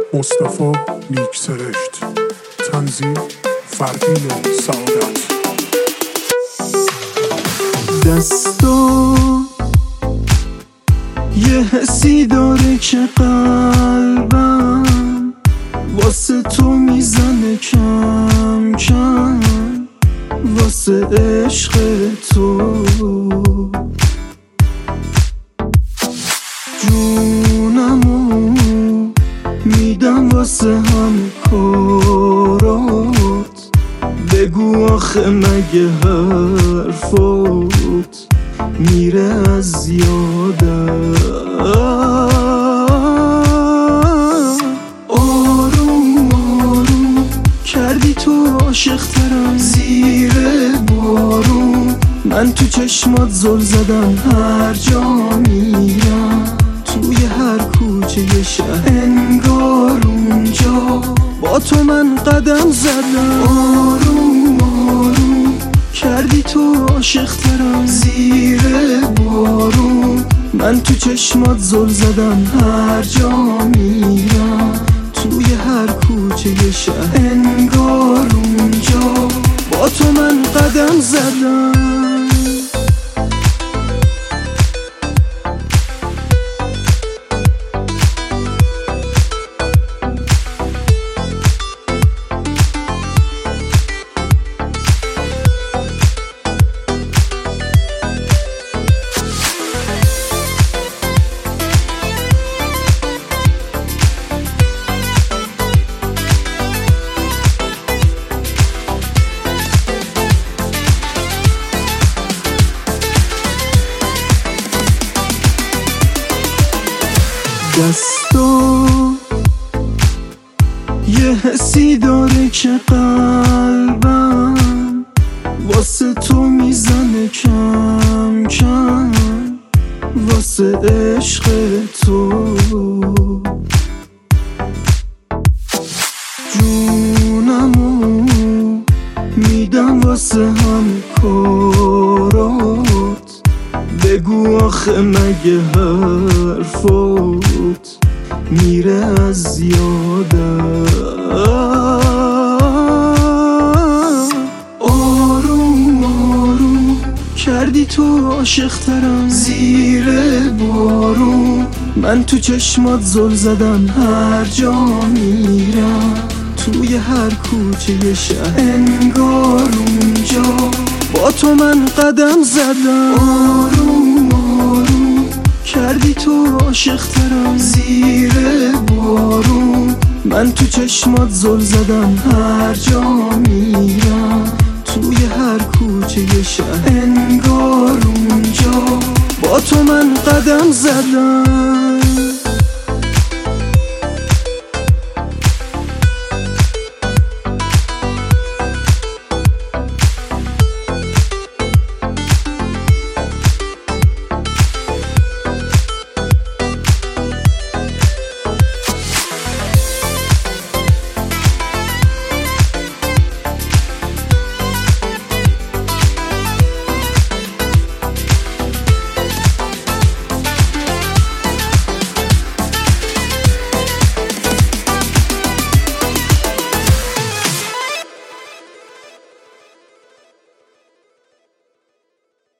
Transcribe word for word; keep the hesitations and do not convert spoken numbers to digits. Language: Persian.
مصطفی نیکسرشت. تنظیم فردین سعادت. دستا یه حسی داره که قلبم واسه تو میزنه کم کم، واسه عشق تو جونمو میدم واسه هم کارات. بگو آخه مگه حرفات میره از یادم؟ آروم آروم کردی تو عاشق ترم، زیر بارون من تو چشمات زل زدم. هر جا میرم توی هر کوچه شهر انگار اونجا با تو من قدم زدم. آروم آروم کردی تو عاشق ترم، زیر بارون من تو چشمات زل زدم. هر جا میرم توی هر کوچه شهر انگار اونجا با تو من قدم زدم. دستا یه حسی داره که قلبم واسه تو میزنه کم کم، واسه عشق تو جونمو میدم واسه هم کارات. بگو آخه مگه حرفات میره از یادم؟ آروم آروم کردی تو عاشق ترم، زیر بارون من تو چشمات زل زدم. هر جا میرم توی هر کوچه شهر انگار اونجا با تو من قدم زدم. آروم آروم کردی تو عاشق ترم، زیر بارون من تو چشمات زل زدم. هر جا میرم توی هر کوچه شهر انگار اونجا با تو من قدم زدم.